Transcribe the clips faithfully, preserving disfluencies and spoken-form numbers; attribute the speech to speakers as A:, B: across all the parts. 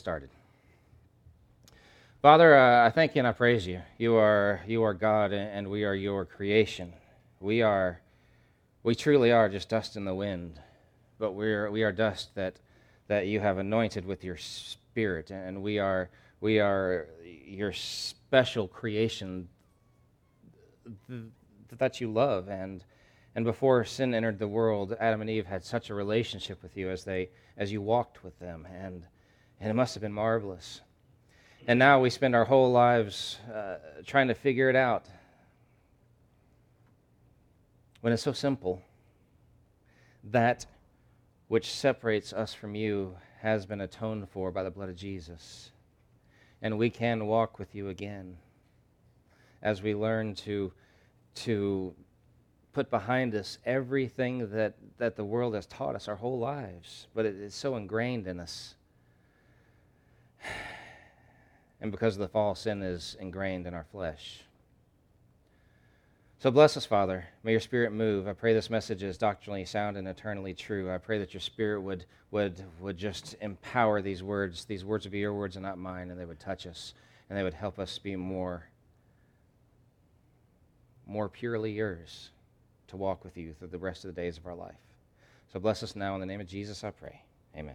A: started. Father, uh, I thank you and I praise you. You are you are God, and we are your creation. We are, we truly are just dust in the wind, but we're we are dust that that you have anointed with your Spirit, and we are we are your special creation that you love. And and before sin entered the world, Adam and Eve had such a relationship with you as they as you walked with them, and and it must have been marvelous. And now we spend our whole lives uh, trying to figure it out, when it's so simple. That which separates us from you has been atoned for by the blood of Jesus, and we can walk with you again as we learn to to put behind us everything that, that the world has taught us our whole lives, but it is so ingrained in us. And because of the fall, sin is ingrained in our flesh. So bless us, Father. May your Spirit move. I pray this message is doctrinally sound and eternally true. I pray that your Spirit would would would just empower these words. These words would be your words and not mine, and they would touch us, and they would help us be more, more purely yours, to walk with you through the rest of the days of our life. So bless us now. In the name of Jesus, I pray. Amen.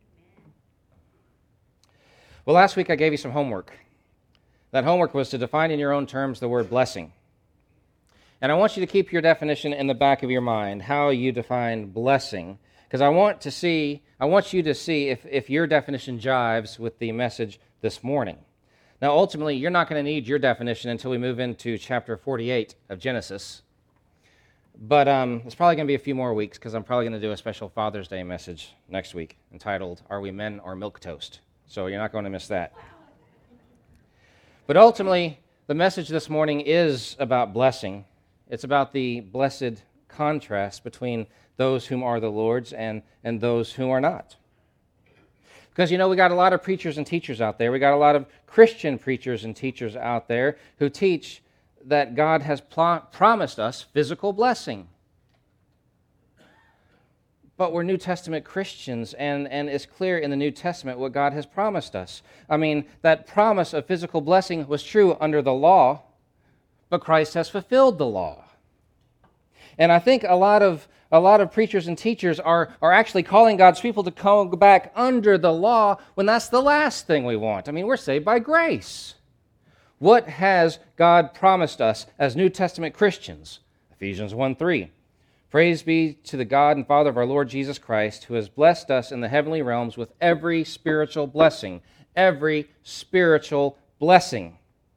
A: Well, last week I gave you some homework. That homework was to define in your own terms the word blessing. And I want you to keep your definition in the back of your mind, how you define blessing, because I want to see, I want you to see if, if your definition jives with the message this morning. Now, ultimately, you're not going to need your definition until we move into chapter forty-eight of Genesis. But um, it's probably going to be a few more weeks, because I'm probably going to do a special Father's Day message next week entitled, Are We Men or Milquetoast? So you're not going to miss that. But ultimately, the message this morning is about blessing. It's about the blessed contrast between those whom are the Lord's and, and those who are not. Because, you know, we got a lot of preachers and teachers out there. We got a lot of Christian preachers and teachers out there who teach that God has pl- promised us physical blessing. But we're New Testament Christians, and, and it's clear in the New Testament what God has promised us. I mean, that promise of physical blessing was true under the law, but Christ has fulfilled the law. And I think a lot of a lot of preachers and teachers are, are actually calling God's people to come back under the law when that's the last thing we want. I mean, we're saved by grace. What has God promised us as New Testament Christians? Ephesians one three. Praise be to the God and Father of our Lord Jesus Christ, who has blessed us in the heavenly realms with every spiritual blessing. Every spiritual blessing.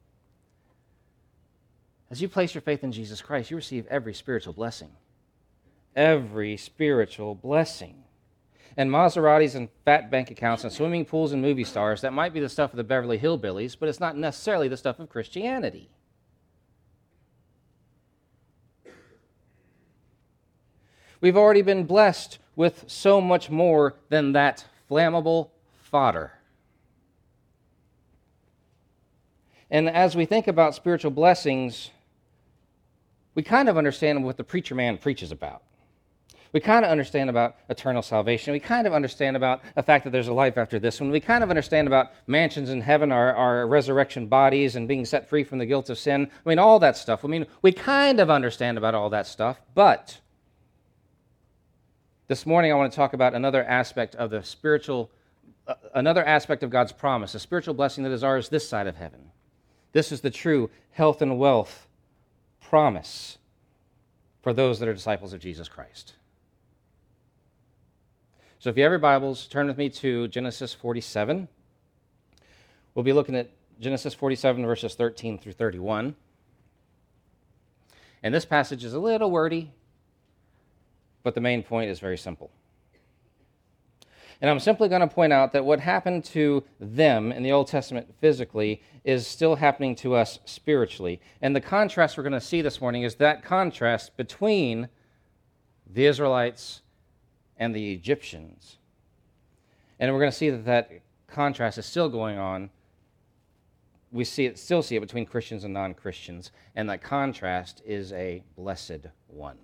A: As you place your faith in Jesus Christ, you receive every spiritual blessing. Every spiritual blessing. And Maseratis and fat bank accounts and swimming pools and movie stars, that might be the stuff of the Beverly Hillbillies, but it's not necessarily the stuff of Christianity. We've already been blessed with so much more than that flammable fodder. And as we think about spiritual blessings, we kind of understand what the preacher man preaches about. We kind of understand about eternal salvation. We kind of understand about the fact that there's a life after this one. We kind of understand about mansions in heaven, our, our resurrection bodies, and being set free from the guilt of sin. I mean, all that stuff. I mean, we kind of understand about all that stuff, but this morning I want to talk about another aspect of the spiritual, uh, another aspect of God's promise, a spiritual blessing that is ours this side of heaven. This is the true health and wealth promise for those that are disciples of Jesus Christ. So if you have your Bibles, turn with me to Genesis forty-seven. We'll be looking at Genesis forty-seven, verses thirteen through thirty-one. And this passage is a little wordy, but the main point is very simple. And I'm simply going to point out that what happened to them in the Old Testament physically is still happening to us spiritually. And the contrast we're going to see this morning is that contrast between the Israelites and the Egyptians. And we're going to see that that contrast is still going on. We see it, still see it between Christians and non-Christians, and that contrast is a blessed one.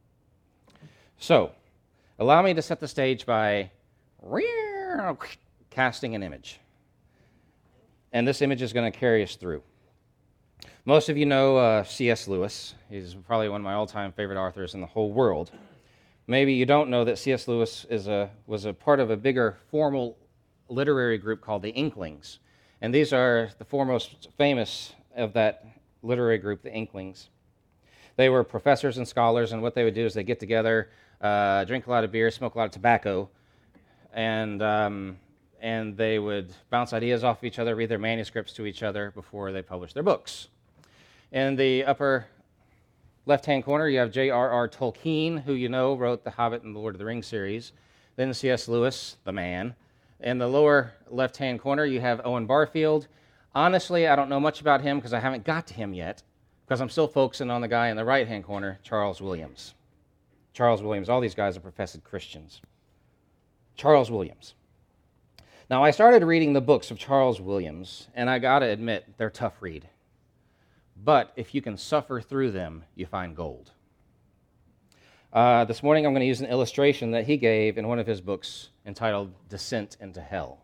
A: So, allow me to set the stage by casting an image. And this image is going to carry us through. Most of you know uh, C S Lewis. He's probably one of my all-time favorite authors in the whole world. Maybe you don't know that C S Lewis is a, was a part of a bigger formal literary group called the Inklings. And these are the foremost famous of that literary group, the Inklings. They were professors and scholars, and what they would do is they get together, uh, drink a lot of beer, smoke a lot of tobacco, and um, and they would bounce ideas off of each other, read their manuscripts to each other before they published their books. In the upper left-hand corner, you have J R R Tolkien, who you know wrote The Hobbit and the Lord of the Rings series. Then C S Lewis, the man. In the lower left-hand corner, you have Owen Barfield. Honestly, I don't know much about him because I haven't got to him yet, because I'm still focusing on the guy in the right-hand corner, Charles Williams. Charles Williams. All these guys are professed Christians. Charles Williams. Now, I started reading the books of Charles Williams, and I got to admit, they're a tough read. But if you can suffer through them, you find gold. Uh, this morning, I'm going to use an illustration that he gave in one of his books entitled Descent into Hell.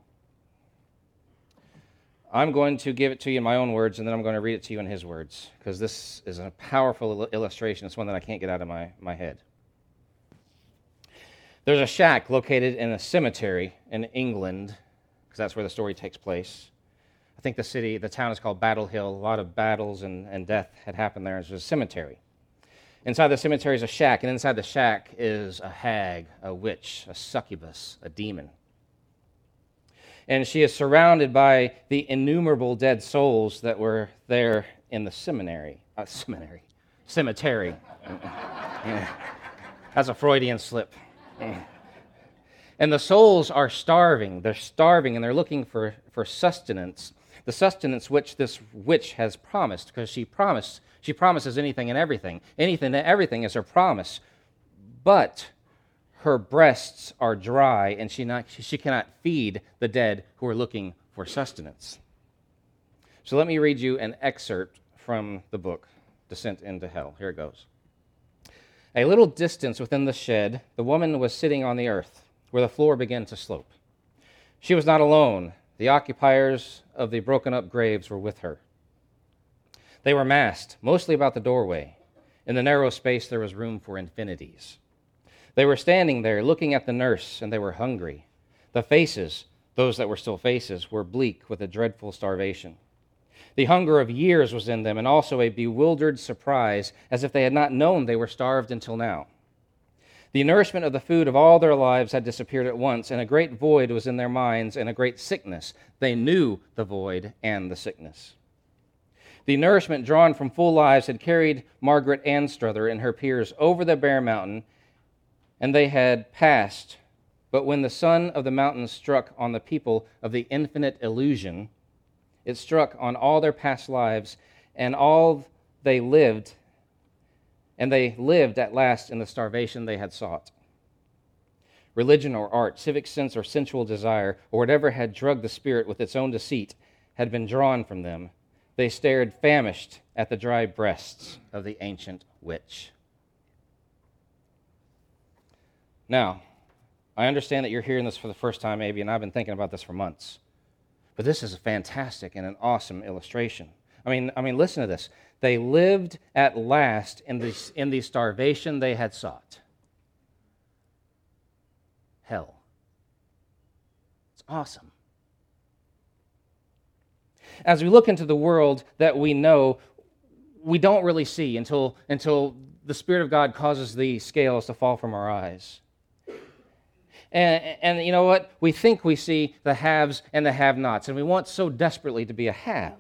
A: I'm going to give it to you in my own words, and then I'm going to read it to you in his words, because this is a powerful illustration. It's one that I can't get out of my, my head. There's a shack located in a cemetery in England, because that's where the story takes place. I think the city, the town is called Battle Hill. A lot of battles and, and death had happened there. It's a cemetery. Inside the cemetery is a shack, and inside the shack is a hag, a witch, a succubus, a demon. And she is surrounded by the innumerable dead souls that were there in the seminary. Uh, seminary. Cemetery. Yeah. That's a Freudian slip. And the souls are starving. They're starving, and they're looking for, for sustenance. The sustenance which this witch has promised, because she promised, she promises anything and everything. Anything and everything is her promise. But her breasts are dry, and she, not, she cannot feed the dead who are looking for sustenance. So let me read you an excerpt from the book, Descent into Hell. Here it goes. A little distance within the shed, the woman was sitting on the earth, where the floor began to slope. She was not alone. The occupiers of the broken-up graves were with her. They were massed, mostly about the doorway. In the narrow space, there was room for infinities. They were standing there, looking at the nurse, and they were hungry. The faces, those that were still faces, were bleak with a dreadful starvation. The hunger of years was in them, and also a bewildered surprise, as if they had not known they were starved until now. The nourishment of the food of all their lives had disappeared at once, and a great void was in their minds, and a great sickness. They knew the void and the sickness. The nourishment drawn from full lives had carried Margaret Anstruther and her peers over the bare mountain, and they had passed. But when the sun of the mountain struck on the people of the infinite illusion, it struck on all their past lives, and all they lived, and they lived at last in the starvation they had sought. Religion or art, civic sense or sensual desire, or whatever had drugged the spirit with its own deceit, had been drawn from them. They stared famished at the dry breasts of the ancient witch. Now, I understand that you're hearing this for the first time, maybe, and I've been thinking about this for months. But this is a fantastic and an awesome illustration. I mean, I mean, listen to this. They lived at last in the, in the starvation they had sought. Hell. It's awesome. As we look into the world that we know, we don't really see until, until the Spirit of God causes the scales to fall from our eyes. And, and you know what? We think we see the haves and the have-nots, and we want so desperately to be a have.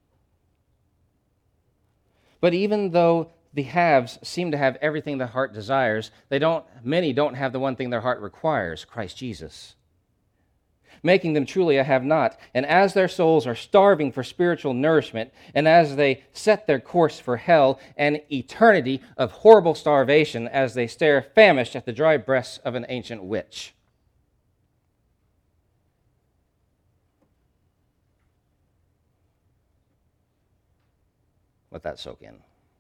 A: But even though the haves seem to have everything the heart desires, they don't. Many don't have the one thing their heart requires, Christ Jesus, making them truly a have-not. And as their souls are starving for spiritual nourishment, and as they set their course for hell, an eternity of horrible starvation as they stare famished at the dry breasts of an ancient witch. Let that soak in.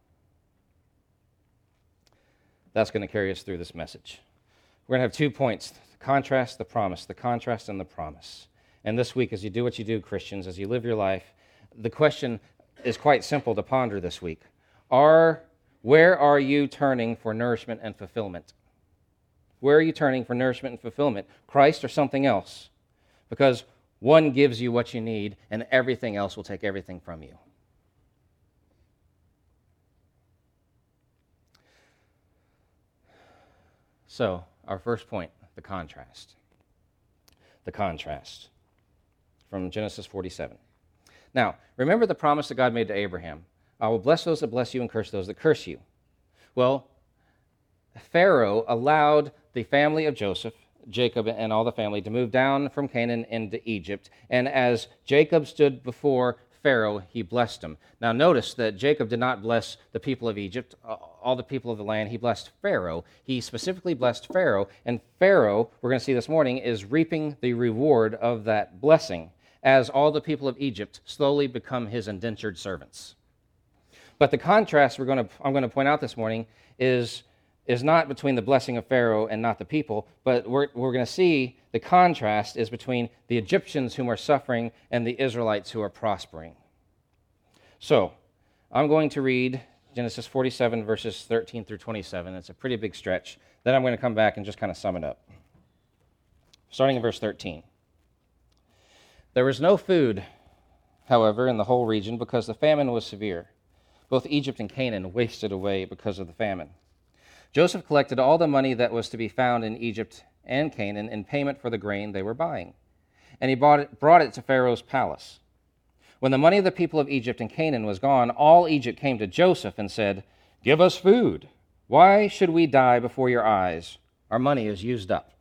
A: That's going to carry us through this message. We're going to have two points, the contrast, the promise, the contrast and the promise. And this week, as you do what you do, Christians, as you live your life, the question is quite simple to ponder this week. Are, where are you turning for nourishment and fulfillment? Where are you turning for nourishment and fulfillment? Christ or something else? Because one gives you what you need, and everything else will take everything from you. So, our first point, the contrast. The contrast from Genesis forty-seven. Now, remember the promise that God made to Abraham. I will bless those that bless you and curse those that curse you. Well, Pharaoh allowed the family of Joseph, Jacob and all the family, to move down from Canaan into Egypt. And as Jacob stood before Pharaoh, he blessed him. Now notice that Jacob did not bless the people of Egypt, all the people of the land. He blessed Pharaoh. He specifically blessed Pharaoh. And Pharaoh, we're going to see this morning, is reaping the reward of that blessing as all the people of Egypt slowly become his indentured servants. But the contrast we're going to, I'm going to point out this morning is, is not between the blessing of Pharaoh and not the people, but we're, we're going to see the contrast is between the Egyptians whom are suffering and the Israelites who are prospering. So, I'm going to read Genesis forty-seven, verses thirteen through twenty-seven. It's a pretty big stretch. Then I'm going to come back and just kind of sum it up. Starting in verse thirteen. There was no food, however, in the whole region because the famine was severe. Both Egypt and Canaan wasted away because of the famine. Joseph collected all the money that was to be found in Egypt and Canaan in payment for the grain they were buying, and he bought it, brought it to Pharaoh's palace. When the money of the people of Egypt and Canaan was gone, all Egypt came to Joseph and said, "Give us food. Why should we die before your eyes? Our money is used up."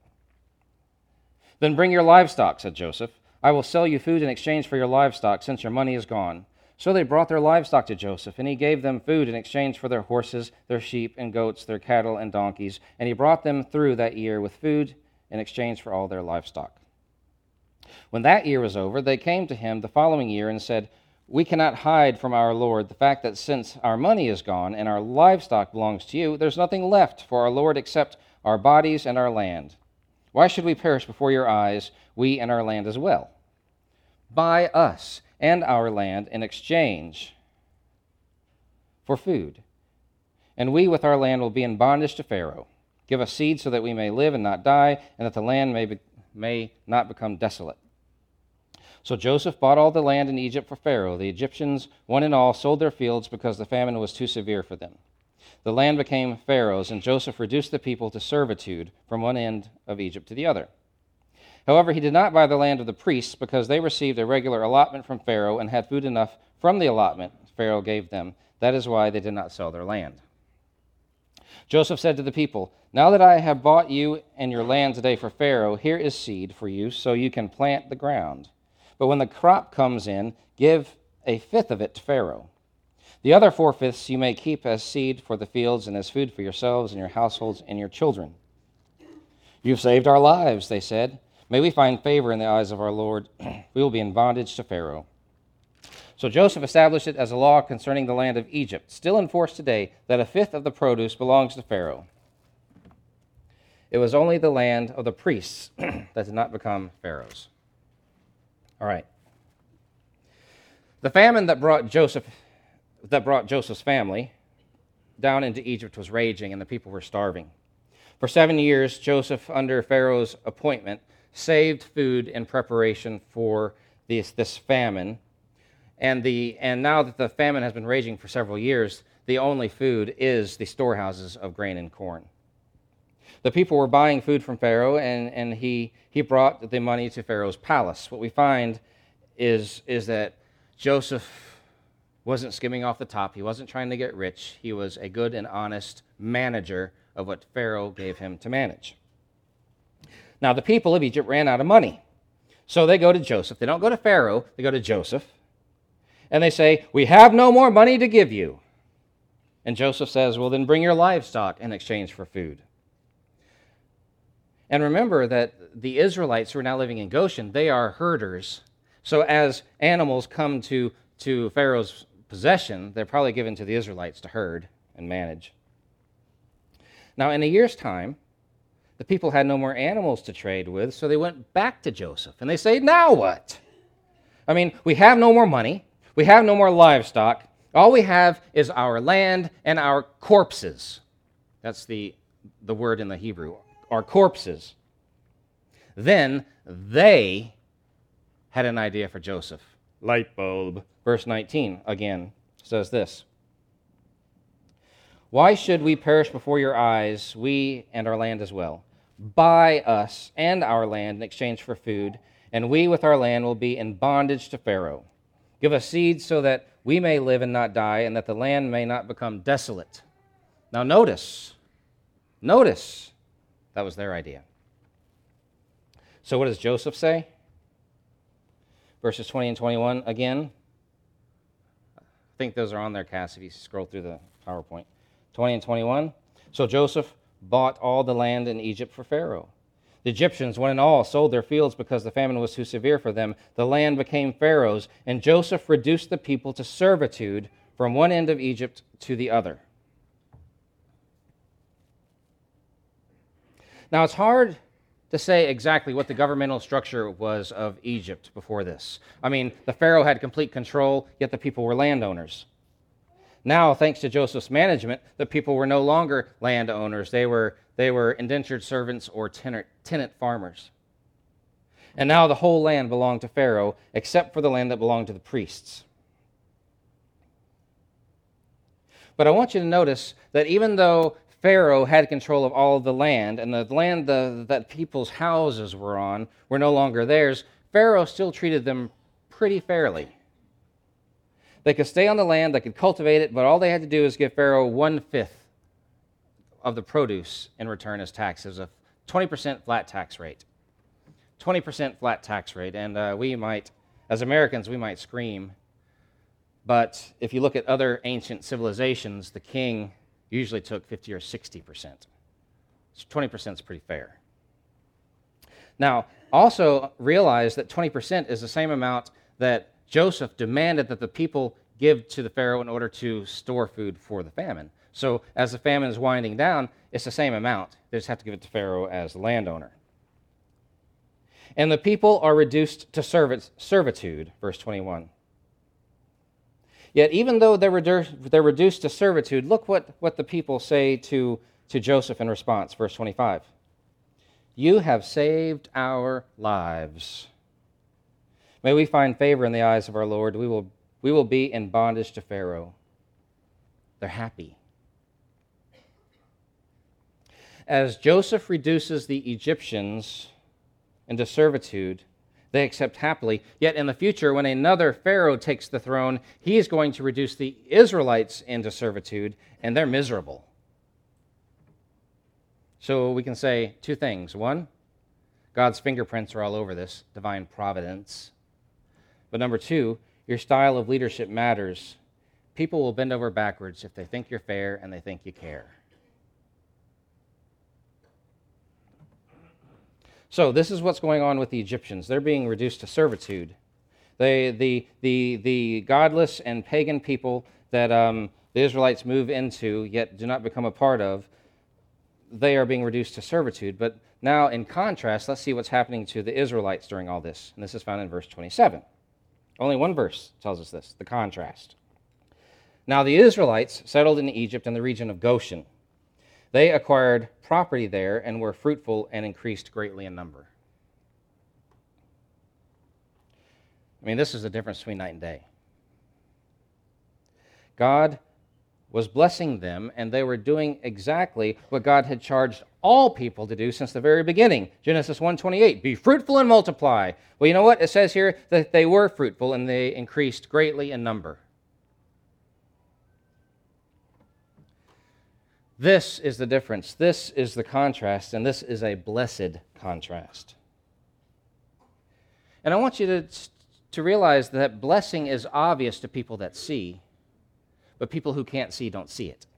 A: "Then bring your livestock," said Joseph. "I will sell you food in exchange for your livestock, since your money is gone." So they brought their livestock to Joseph, and he gave them food in exchange for their horses, their sheep and goats, their cattle and donkeys, and he brought them through that year with food in exchange for all their livestock. When that year was over, they came to him the following year and said, "We cannot hide from our Lord the fact that since our money is gone and our livestock belongs to you, there's nothing left for our Lord except our bodies and our land. Why should we perish before your eyes, we and our land as well? Buy us and our land in exchange for food, and we with our land will be in bondage to Pharaoh. Give us seed so that we may live and not die, and that the land may, be, may not become desolate." So Joseph bought all the land in Egypt for Pharaoh. The Egyptians, one and all, sold their fields because the famine was too severe for them. The land became Pharaoh's, and Joseph reduced the people to servitude from one end of Egypt to the other. However, he did not buy the land of the priests because they received a regular allotment from Pharaoh and had food enough from the allotment Pharaoh gave them. That is why they did not sell their land. Joseph said to the people, "Now that I have bought you and your land today for Pharaoh, here is seed for you so you can plant the ground. But when the crop comes in, give a fifth of it to Pharaoh. The other four-fifths you may keep as seed for the fields and as food for yourselves and your households and your children." "You've saved our lives," they said. "May we find favor in the eyes of our Lord. We will be in bondage to Pharaoh." So Joseph established it as a law concerning the land of Egypt, still in force today, that a fifth of the produce belongs to Pharaoh. It was only the land of the priests that did not become Pharaoh's. All right. The famine that brought Joseph, that brought Joseph's family down into Egypt was raging, and the people were starving. For seven years, Joseph, under Pharaoh's appointment, saved food in preparation for this, this famine. And, the, and now that the famine has been raging for several years, the only food is the storehouses of grain and corn. The people were buying food from Pharaoh, and, and he, he brought the money to Pharaoh's palace. What we find is, is that Joseph wasn't skimming off the top. He wasn't trying to get rich. He was a good and honest manager of what Pharaoh gave him to manage. Now, the people of Egypt ran out of money. So they go to Joseph. They don't go to Pharaoh. They go to Joseph. And they say, "We have no more money to give you." And Joseph says, "Well, then bring your livestock in exchange for food." And remember that the Israelites who are now living in Goshen, they are herders. So as animals come to, to Pharaoh's possession, they're probably given to the Israelites to herd and manage. Now, in a year's time, The people had no more animals to trade with, so they went back to Joseph. And they say, now what? I mean, we have no more money. We have no more livestock. All we have is our land and our corpses. That's the, the word in the Hebrew, our corpses. Then they had an idea for Joseph. Light bulb. Verse nineteen again says this. Why should we perish before your eyes, we and our land as well? Buy us and our land in exchange for food, and we with our land will be in bondage to Pharaoh. Give us seed so that we may live and not die, and that the land may not become desolate. Now notice, notice, that was their idea. So what does Joseph say? Verses twenty and twenty-one again. I think those are on there, Cass, if you scroll through the PowerPoint. twenty and twenty-one. So Joseph bought all the land in Egypt for Pharaoh. The Egyptians, one and all, sold their fields because the famine was too severe for them. The land became Pharaoh's, and Joseph reduced the people to servitude from one end of Egypt to the other. Now, it's hard to say exactly what the governmental structure was of Egypt before this. I mean, the Pharaoh had complete control, yet the people were landowners. Now, thanks to Joseph's management, the people were no longer landowners. They were, they were indentured servants or tenant, tenant farmers. And now the whole land belonged to Pharaoh, except for the land that belonged to the priests. But I want you to notice that even though Pharaoh had control of all of the land, and the land the, that people's houses were on were no longer theirs, Pharaoh still treated them pretty fairly. They could stay on the land, they could cultivate it, but all they had to do is give Pharaoh one-fifth of the produce in return as taxes, a twenty percent flat tax rate. twenty percent flat tax rate, and uh, we might, as Americans, we might scream. But if you look at other ancient civilizations, the king usually took fifty or sixty percent. So twenty percent is pretty fair. Now, also realize that twenty percent is the same amount that Joseph demanded that the people give to the Pharaoh in order to store food for the famine. So as the famine is winding down, it's the same amount. They just have to give it to Pharaoh as the landowner. And the people are reduced to servitude, verse twenty-one. Yet even though they're, redu- they're reduced to servitude, look what, what the people say to, to Joseph in response, verse twenty-five. You have saved our lives. May we find favor in the eyes of our Lord. We will, we will be in bondage to Pharaoh. They're happy. As Joseph reduces the Egyptians into servitude, they accept happily. Yet in the future, when another Pharaoh takes the throne, he is going to reduce the Israelites into servitude, and they're miserable. So we can say two things. One, God's fingerprints are all over this, divine providence. But number two, your style of leadership matters. People will bend over backwards if they think you're fair and they think you care. So this is what's going on with the Egyptians. They're being reduced to servitude. They, the, the, the godless and pagan people that um, the Israelites move into, yet do not become a part of, they are being reduced to servitude. But now, in contrast, let's see what's happening to the Israelites during all this. And this is found in verse twenty-seven. Only one verse tells us this, the contrast. Now the Israelites settled in Egypt and the region of Goshen. They acquired property there and were fruitful and increased greatly in number. I mean, this is the difference between night and day. God was blessing them, and they were doing exactly what God had charged all people to do since the very beginning. Genesis one twenty-eight, be fruitful and multiply. Well, you know what? It says here that they were fruitful and they increased greatly in number. This is the difference. This is the contrast, and this is a blessed contrast. And I want you to, to realize that blessing is obvious to people that see, but people who can't see don't see it.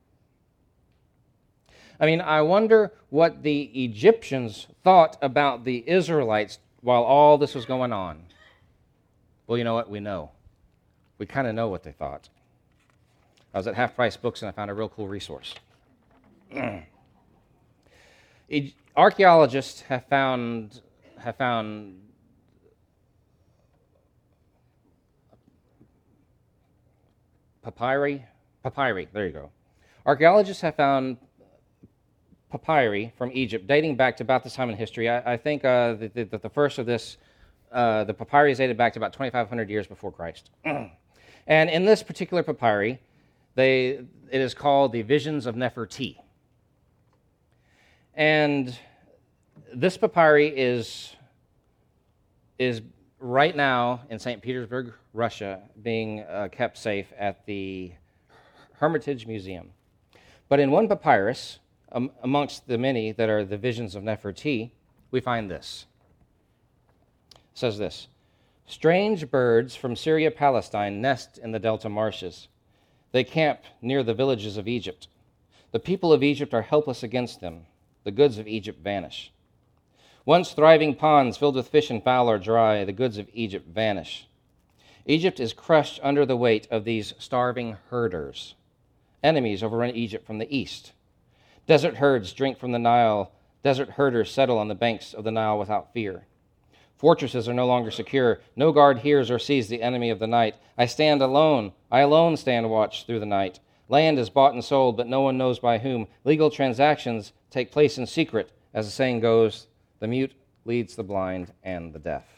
A: I mean, I wonder what the Egyptians thought about the Israelites while all this was going on. Well, you know what? We know. We kind of know what they thought. I was at Half Price Books and I found a real cool resource. archaeologists have found have found papyri. Papyri. There you go. Archaeologists have found papyri from Egypt dating back to about this time in history. I, I think uh, that the, the, the first of this, uh, the papyri is dated back to about twenty-five hundred years before Christ. And in this particular papyri, they it is called the Visions of Neferti. And this papyri is, is right now in Saint Petersburg, Russia, being uh, kept safe at the Hermitage Museum. But in one papyrus, um, amongst the many that are the Visions of Neferti, we find this. It says this: strange birds from Syria, Palestine nest in the delta marshes. They camp near the villages of Egypt. The people of Egypt are helpless against them. The goods of Egypt vanish. Once thriving ponds filled with fish and fowl are dry. The goods of Egypt vanish. Egypt is crushed under the weight of these starving herders. Enemies overrun Egypt from the east. Desert herds drink from the Nile. Desert herders settle on the banks of the Nile without fear. Fortresses are no longer secure. No guard hears or sees the enemy of the night. I stand alone. I alone stand watch through the night. Land is bought and sold, but no one knows by whom. Legal transactions take place in secret. As the saying goes, the mute leads the blind and the deaf.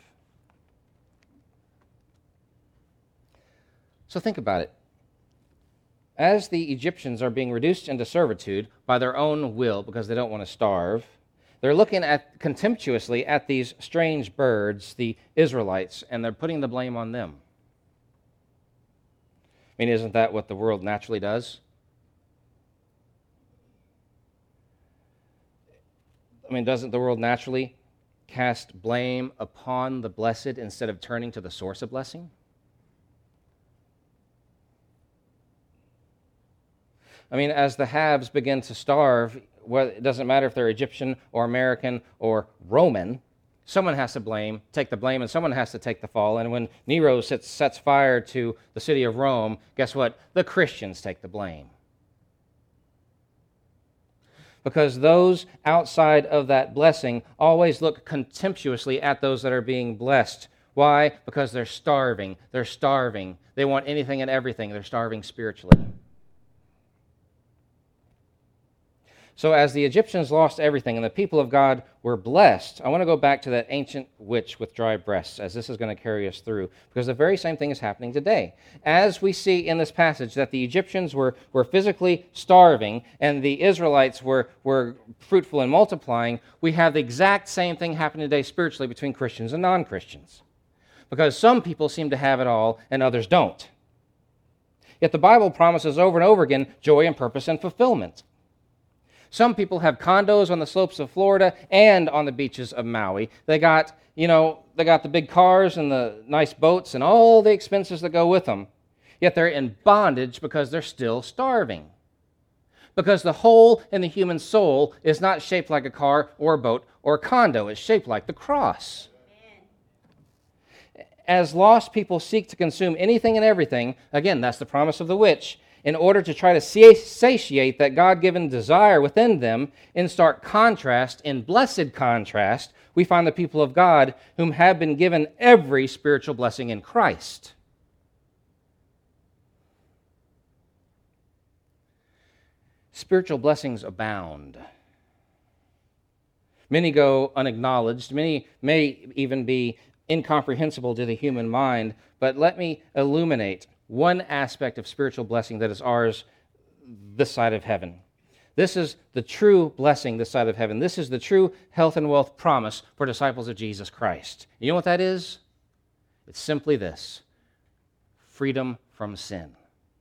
A: So think about it. As the Egyptians are being reduced into servitude by their own will because they don't want to starve, they're looking at contemptuously at these strange birds, the Israelites, and they're putting the blame on them. I mean, isn't that what the world naturally does? I mean, doesn't the world naturally cast blame upon the blessed instead of turning to the source of blessing? I mean, as the haves begin to starve, well, it doesn't matter if they're Egyptian or American or Roman, someone has to blame, take the blame, and someone has to take the fall. And when Nero sets, sets fire to the city of Rome, guess what? The Christians take the blame. Because those outside of that blessing always look contemptuously at those that are being blessed. Why? Because they're starving. They're starving. They want anything and everything. They're starving spiritually. So as the Egyptians lost everything and the people of God were blessed, I want to go back to that ancient witch with dry breasts, as this is going to carry us through, because the very same thing is happening today. As we see in this passage that the Egyptians were, were physically starving and the Israelites were, were fruitful and multiplying, we have the exact same thing happening today spiritually between Christians and non-Christians. Because some people seem to have it all and others don't. Yet the Bible promises over and over again joy and purpose and fulfillment. Some people have condos on the slopes of Florida and on the beaches of Maui. They got, you know, they got the big cars and the nice boats and all the expenses that go with them. Yet they're in bondage because they're still starving. Because the hole in the human soul is not shaped like a car or a boat or a condo. It's shaped like the cross. As lost people seek to consume anything and everything, again, that's the promise of the witch, in order to try to satiate that God-given desire within them, in stark contrast, in blessed contrast, we find the people of God whom have been given every spiritual blessing in Christ. Spiritual blessings abound. Many go unacknowledged. Many may even be incomprehensible to the human mind, but let me illuminate one aspect of spiritual blessing that is ours this side of heaven. This is the true blessing this side of heaven. This is the true health and wealth promise for disciples of Jesus Christ. You know what that is? It's simply this: freedom from sin.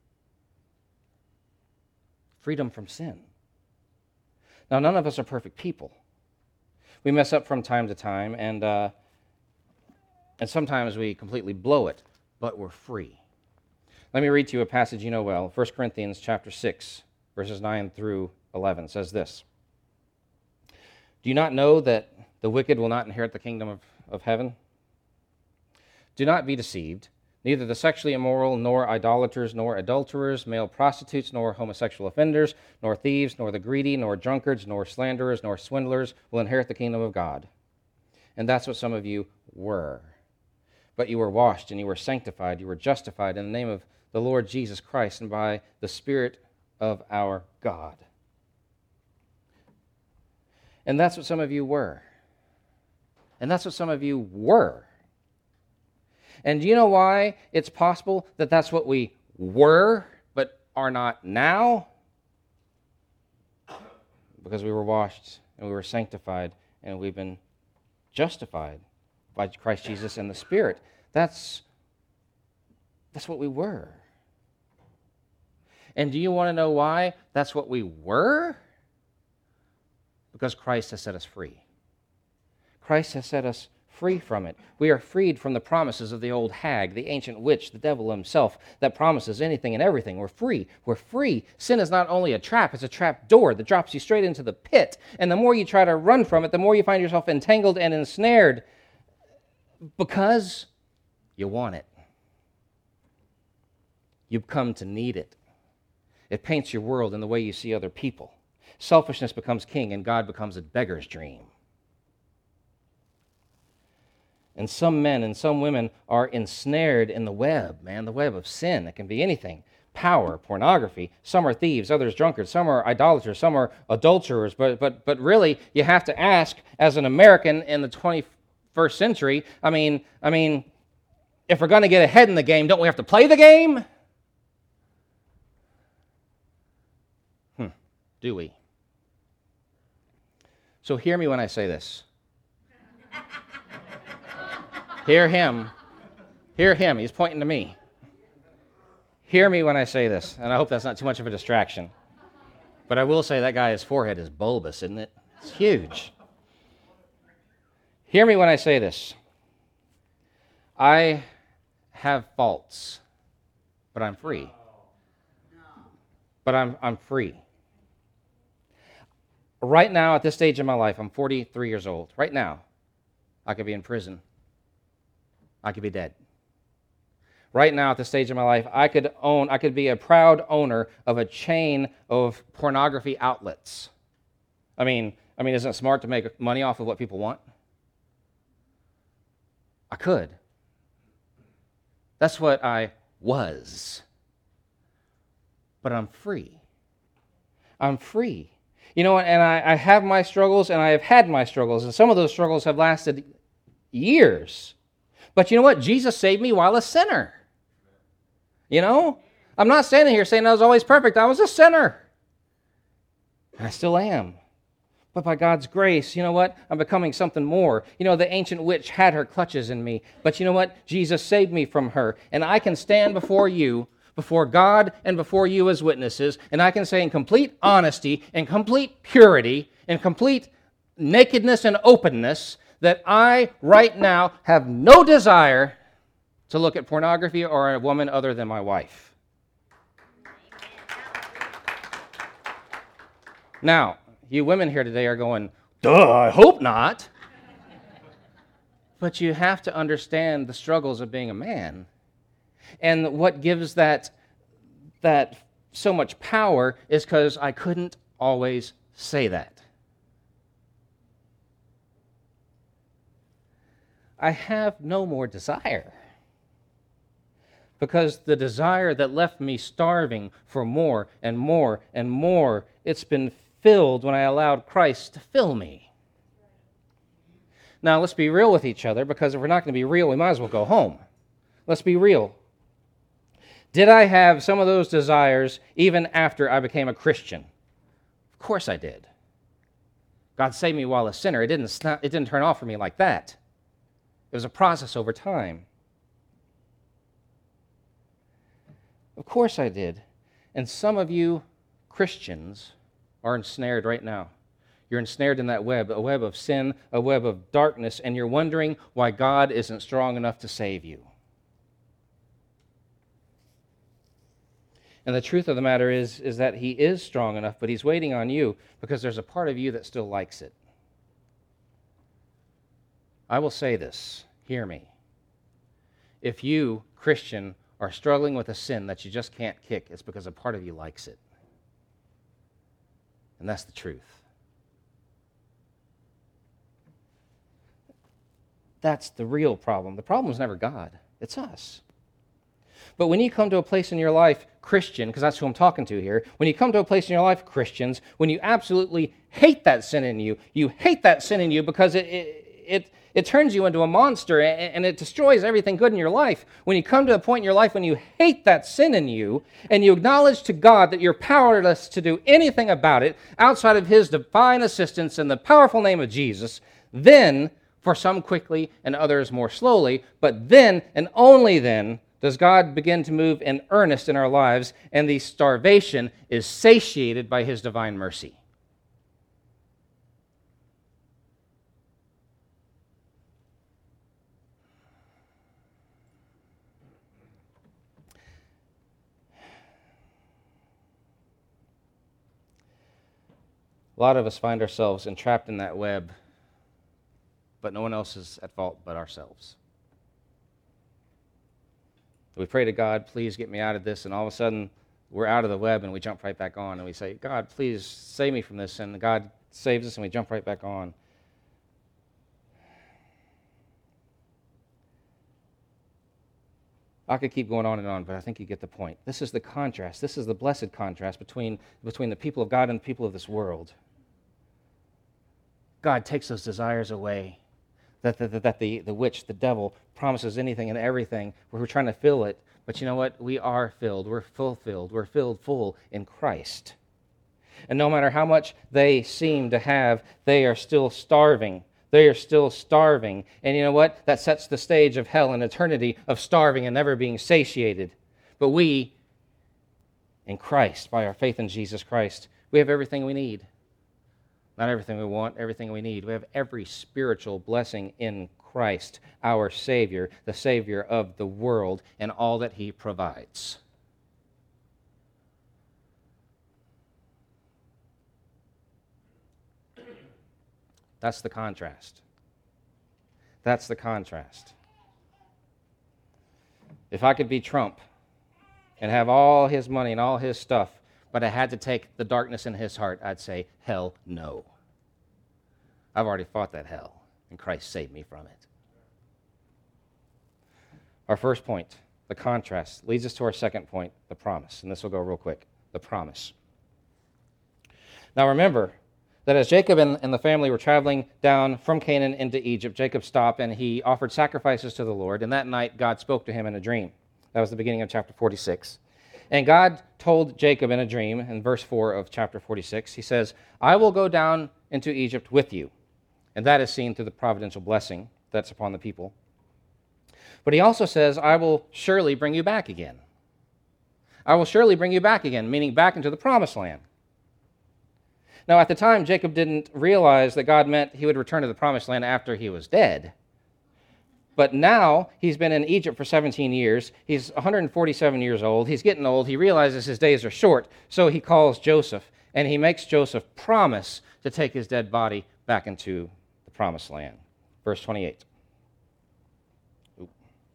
A: Freedom from sin. Now, none of us are perfect people. We mess up from time to time, and uh, and sometimes we completely blow it, but we're free. Let me read to you a passage you know well. First Corinthians chapter six, verses nine through eleven says this: Do you not know that the wicked will not inherit the kingdom of, of heaven? Do not be deceived. Neither the sexually immoral, nor idolaters, nor adulterers, male prostitutes, nor homosexual offenders, nor thieves, nor the greedy, nor drunkards, nor slanderers, nor swindlers will inherit the kingdom of God. And that's what some of you were. But you were washed, and you were sanctified, you were justified in the name of the Lord Jesus Christ and by the Spirit of our God. And that's what some of you were. And that's what some of you were. And do you know why it's possible that that's what we were, but are not now? Because we were washed, and we were sanctified, and we've been justified by Christ Jesus and the Spirit. That's, that's what we were. And do you want to know why that's what we were? Because Christ has set us free. Christ has set us free from it. We are freed from the promises of the old hag, the ancient witch, the devil himself, that promises anything and everything. We're free. We're free. Sin is not only a trap, it's a trap door that drops you straight into the pit. And the more you try to run from it, the more you find yourself entangled and ensnared because you want it. You've come to need it. It paints your world in the way you see other people. Selfishness becomes king, and God becomes a beggar's dream. And some men and some women are ensnared in the web, man, the web of sin. It can be anything. Power, pornography. Some are thieves, others drunkards. Some are idolaters, some are adulterers. But, but, but really, you have to ask, as an American in the twenty-first century, I mean, I mean, if we're going to get ahead in the game, don't we have to play the game? Hmm, do we? So hear me when I say this. Hear him. Hear him. He's pointing to me. Hear me when I say this, and I hope that's not too much of a distraction. But I will say that guy's forehead is bulbous, isn't it? It's huge. Hear me when I say this. I have faults, but I'm free. But I'm I'm free. Right now, at this stage in my life, I'm forty-three years old. Right now, I could be in prison. I could be dead. Right now, at this stage in my life, I could own, I could be a proud owner of a chain of pornography outlets. I mean, I mean, isn't it smart to make money off of what people want? I could. That's what I was. But I'm free. I'm free. You know, and I, I have my struggles, and I have had my struggles, and some of those struggles have lasted years. But you know what? Jesus saved me while a sinner. You know? I'm not standing here saying I was always perfect. I was a sinner. And I still am. But by God's grace, you know what? I'm becoming something more. You know, the ancient witch had her clutches in me. But you know what? Jesus saved me from her. And I can stand before you, before God and before you as witnesses, and I can say in complete honesty, in complete purity, in complete nakedness and openness, that I, right now, have no desire to look at pornography or a woman other than my wife. Now, you women here today are going, duh, I hope not. But you have to understand the struggles of being a man. And what gives that, that so much power is because I couldn't always say that. I have no more desire. Because the desire that left me starving for more and more and more, it's been filled when I allowed Christ to fill me. Now, let's be real with each other, because if we're not going to be real, we might as well go home. Let's be real. Did I have some of those desires even after I became a Christian? Of course I did. God saved me while a sinner. It didn't, snap, it didn't turn off for me like that. It was a process over time. Of course I did. And some of you Christians are ensnared right now. You're ensnared in that web, a web of sin, a web of darkness, and you're wondering why God isn't strong enough to save you. And the truth of the matter is, is that He is strong enough, but He's waiting on you because there's a part of you that still likes it. I will say this. Hear me. If you, Christian, are struggling with a sin that you just can't kick, it's because a part of you likes it. And that's the truth. That's the real problem. The problem is never God. It's us. But when you come to a place in your life, Christian, because that's who I'm talking to here, when you come to a place in your life, Christians, when you absolutely hate that sin in you, you hate that sin in you because it it it, it turns you into a monster and, and it destroys everything good in your life. When you come to a point in your life when you hate that sin in you and you acknowledge to God that you're powerless to do anything about it outside of His divine assistance in the powerful name of Jesus, then, for some quickly and others more slowly, but then and only then, does God begin to move in earnest in our lives, and the starvation is satiated by His divine mercy. A lot of us find ourselves entrapped in that web, but no one else is at fault but ourselves. We pray to God, please get me out of this, and all of a sudden we're out of the web and we jump right back on and we say, God, please save me from this, and God saves us and we jump right back on. I could keep going on and on, but I think you get the point. This is the contrast. This is the blessed contrast between, between the people of God and the people of this world. God takes those desires away. That, the, that the, the witch, the devil, promises anything and everything. We're trying to fill it. But you know what? We are filled. We're fulfilled. We're filled full in Christ. And no matter how much they seem to have, they are still starving. They are still starving. And you know what? That sets the stage of hell and eternity of starving and never being satiated. But we, in Christ, by our faith in Jesus Christ, we have everything we need. Not everything we want, everything we need. We have every spiritual blessing in Christ, our Savior, the Savior of the world, and all that He provides. That's the contrast. That's the contrast. If I could be Trump and have all his money and all his stuff, but I had to take the darkness in his heart, I'd say, hell no. I've already fought that hell, and Christ saved me from it. Our first point, the contrast, leads us to our second point, the promise. And this will go real quick, the promise. Now remember that as Jacob and, and the family were traveling down from Canaan into Egypt, Jacob stopped and he offered sacrifices to the Lord, and that night God spoke to him in a dream. That was the beginning of chapter forty-six. And God told Jacob in a dream, in verse four of chapter forty-six, He says, I will go down into Egypt with you. And that is seen through the providential blessing that's upon the people. But He also says, I will surely bring you back again. I will surely bring you back again, meaning back into the promised land. Now, at the time, Jacob didn't realize that God meant he would return to the promised land after he was dead. But now, he's been in Egypt for seventeen years. He's one hundred forty-seven years old. He's getting old. He realizes his days are short. So he calls Joseph, and he makes Joseph promise to take his dead body back into the promised land. Verse twenty-eight. Oop.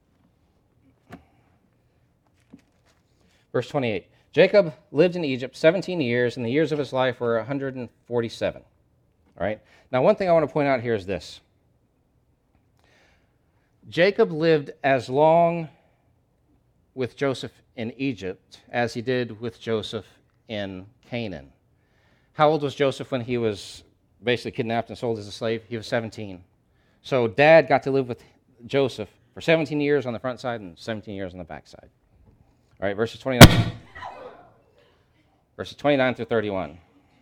A: Verse twenty-eight. Jacob lived in Egypt seventeen years, and the years of his life were one hundred forty-seven. All right? Now, one thing I want to point out here is this. Jacob lived as long with Joseph in Egypt as he did with Joseph in Canaan. How old was Joseph when he was basically kidnapped and sold as a slave? He was seventeen. So Dad got to live with Joseph for seventeen years on the front side and seventeen years on the back side. All right, verses twenty-nine. Verses twenty-nine through thirty-one.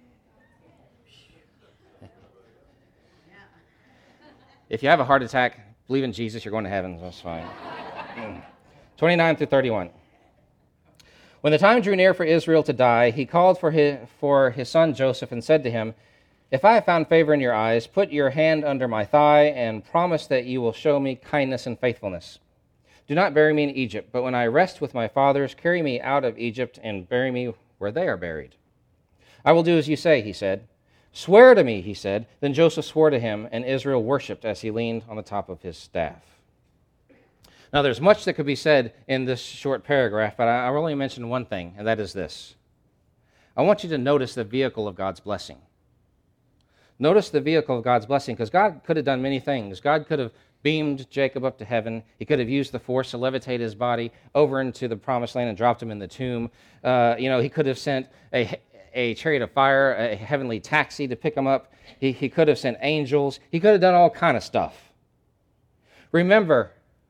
A: If you have a heart attack, believe in Jesus, you're going to heaven. That's fine. twenty-nine through thirty-one. When the time drew near for Israel to die, he called for his, for his son Joseph and said to him, If I have found favor in your eyes, put your hand under my thigh and promise that you will show me kindness and faithfulness. Do not bury me in Egypt, but when I rest with my fathers, carry me out of Egypt and bury me where they are buried. I will do as you say, he said. Swear to me, he said. Then Joseph swore to him, and Israel worshipped as he leaned on the top of his staff. Now, there's much that could be said in this short paragraph, but I- I'll only mention one thing, and that is this. I want you to notice the vehicle of God's blessing. Notice the vehicle of God's blessing, because God could have done many things. God could have beamed Jacob up to heaven. He could have used the force to levitate his body over into the promised land and dropped him in the tomb. Uh, you know, he could have sent a, a chariot of fire, a heavenly taxi to pick him up. He, he could have sent angels. He could have done all kind of stuff. Remember,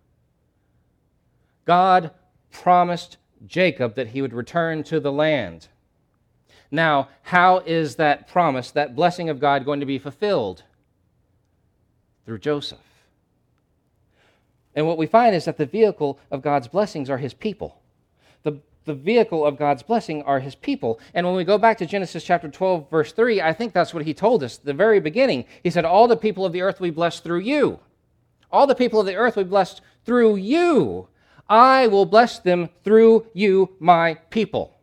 A: God promised Jacob that he would return to the land. Now, how is that promise, that blessing of God, going to be fulfilled? Through Joseph. And what we find is that the vehicle of God's blessings are his people. The, the vehicle of God's blessing are his people. And when we go back to Genesis chapter twelve, verse three, I think that's what he told us at the very beginning. He said, all the people of the earth will be blessed through you. All the people of the earth will be blessed through you. I will bless them through you, my people.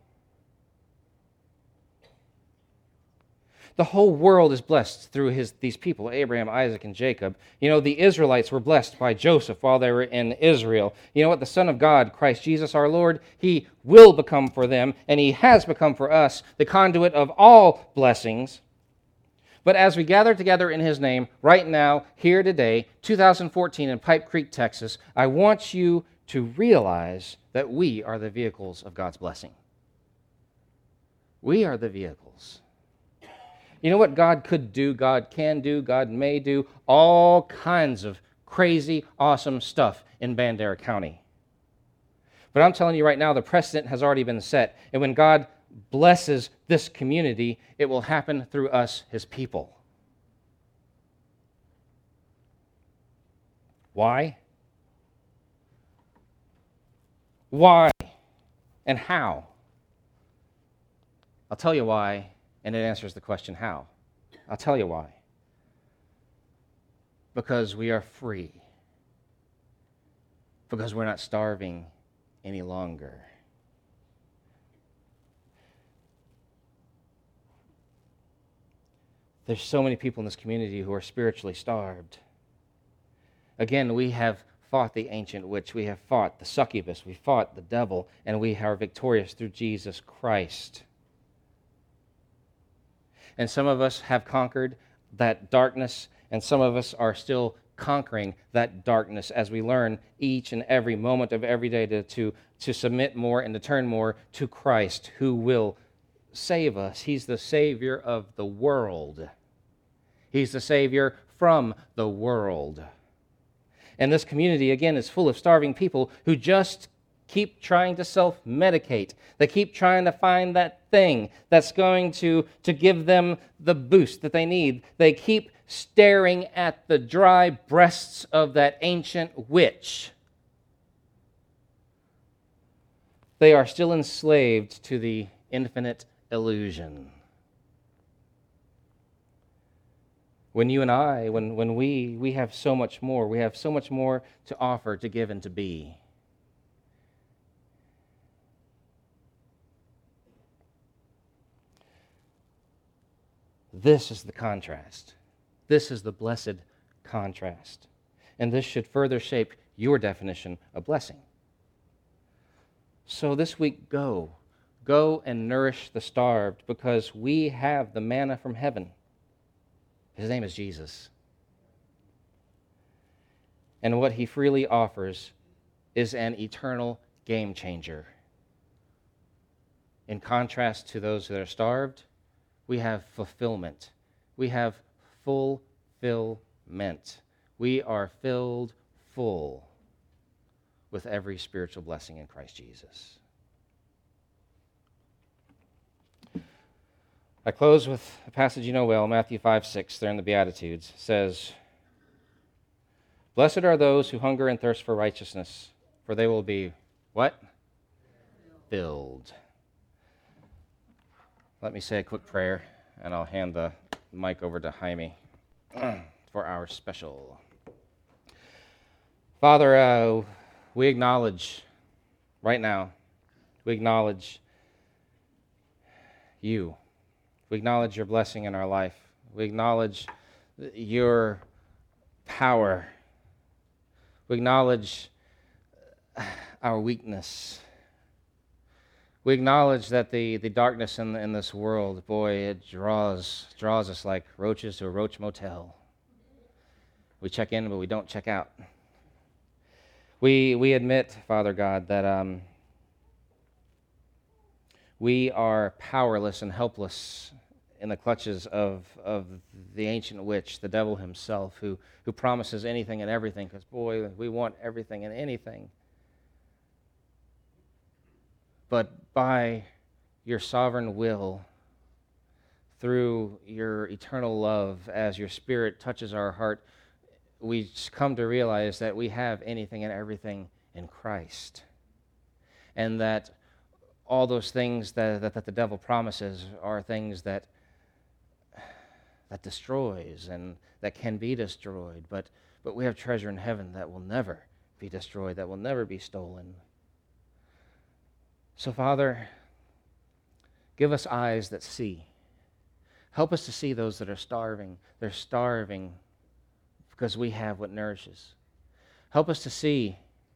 A: The whole world is blessed through his, these people, Abraham, Isaac, and Jacob. You know, the Israelites were blessed by Joseph while they were in Israel. You know what? The Son of God, Christ Jesus our Lord, he will become for them, and he has become for us, the conduit of all blessings. But as we gather together in his name, right now, here today, two thousand fourteen in Pipe Creek, Texas, I want you to realize that we are the vehicles of God's blessing. We are the vehicles. You know what God could do, God can do, God may do? All kinds of crazy, awesome stuff in Bandera County. But I'm telling you right now, the precedent has already been set. And when God blesses this community, it will happen through us, his people. Why? Why? And how? I'll tell you why. And it answers the question, how? I'll tell you why. Because we are free. Because we're not starving any longer. There's so many people in this community who are spiritually starved. Again, we have fought the ancient witch. We have fought the succubus. We fought the devil. And we are victorious through Jesus Christ. And some of us have conquered that darkness, and some of us are still conquering that darkness as we learn each and every moment of every day to, to, to submit more and to turn more to Christ, who will save us. He's the Savior of the world. He's the Savior from the world. And this community, again, is full of starving people who just keep trying to self-medicate. They keep trying to find that thing that's going to, to give them the boost that they need. They keep staring at the dry breasts of that ancient witch. They are still enslaved to the infinite illusion. When you and I, when, when we, we have so much more, we have so much more to offer, to give, and to be. This is the contrast. This is the blessed contrast. And this should further shape your definition of blessing. So this week, go. Go and nourish the starved, because we have the manna from heaven. His name is Jesus. And what he freely offers is an eternal game changer. In contrast to those that are starved, we have fulfillment. We have fulfillment. We are filled full with every spiritual blessing in Christ Jesus. I close with a passage you know well, Matthew five six, there in the Beatitudes. It says, "Blessed are those who hunger and thirst for righteousness, for they will be," what? Filled. Let me say a quick prayer, and I'll hand the mic over to Jaime for our special. Father, uh, we acknowledge right now, we acknowledge you. We acknowledge your blessing in our life. We acknowledge your power. We acknowledge our weakness. We acknowledge that the, the darkness in, in this world, boy, it draws draws us like roaches to a roach motel. We check in, but we don't check out. We we admit, Father God, that um, we are powerless and helpless in the clutches of, of the ancient witch, the devil himself, who, who promises anything and everything, because, boy, we want everything and anything. But by your sovereign will, through your eternal love, as your Spirit touches our heart, we come to realize that we have anything and everything in Christ. And that all those things that, that, that the devil promises are things that that destroys and that can be destroyed. But, but we have treasure in heaven that will never be destroyed, that will never be stolen. So, Father, give us eyes that see. Help us to see those that are starving. They're starving because we have what nourishes. Help us to see.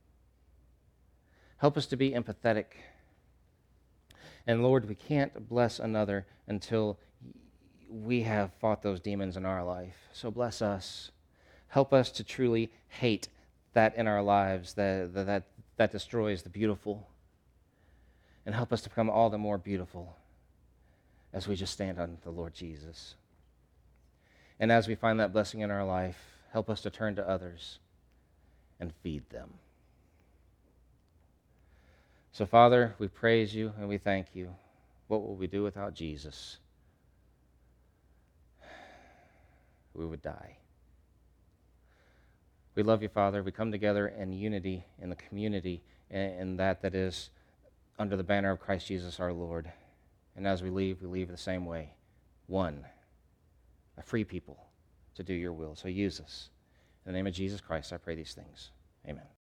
A: Help us to be empathetic. And Lord, we can't bless another until we have fought those demons in our life. So bless us. Help us to truly hate that in our lives that, that, that destroys the beautiful. And help us to become all the more beautiful as we just stand on the Lord Jesus. And as we find that blessing in our life, help us to turn to others and feed them. So, Father, we praise you and we thank you. What will we do without Jesus? We would die. We love you, Father. We come together in unity, in the community, in that that is under the banner of Christ Jesus our Lord. And as we leave, we leave the same way. One, a free people to do your will. So use us. In the name of Jesus Christ, I pray these things. Amen.